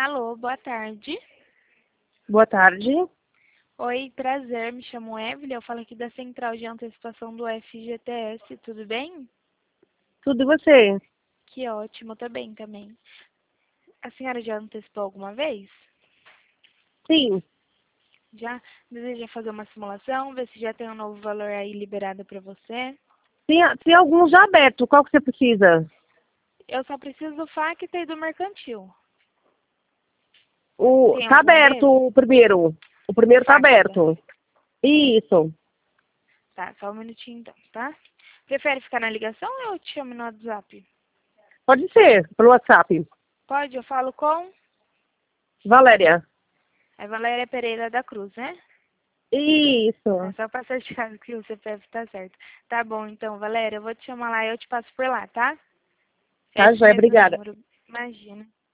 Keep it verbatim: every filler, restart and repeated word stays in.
Alô, boa tarde. Boa tarde. Oi, prazer, me chamo Evelyn, eu falo aqui da Central de Antecipação do F G T S, tudo bem? Tudo e você? Que ótimo, tô bem também. A senhora já antecipou alguma vez? Sim. Já deseja fazer uma simulação, ver se já tem um novo valor aí liberado para você? Tem, tem alguns já abertos. Qual que você precisa? Eu só preciso do F A Q e do mercantil. O, Tem tá algum aberto deles? o primeiro. O primeiro tá F A Q, tá? aberto. Isso. Tá, só um minutinho então, tá? Prefere ficar na ligação ou eu te chamo no WhatsApp? Pode ser, pelo WhatsApp. Pode, eu falo com... Valéria. É Valéria Pereira da Cruz, né? É Isso. só pra certificar que o C P F tá certo. Tá bom, então, Valéria, eu vou te chamar lá e eu te passo por lá, tá? Tá, Esse joia. mesmo Obrigada. número, imagina.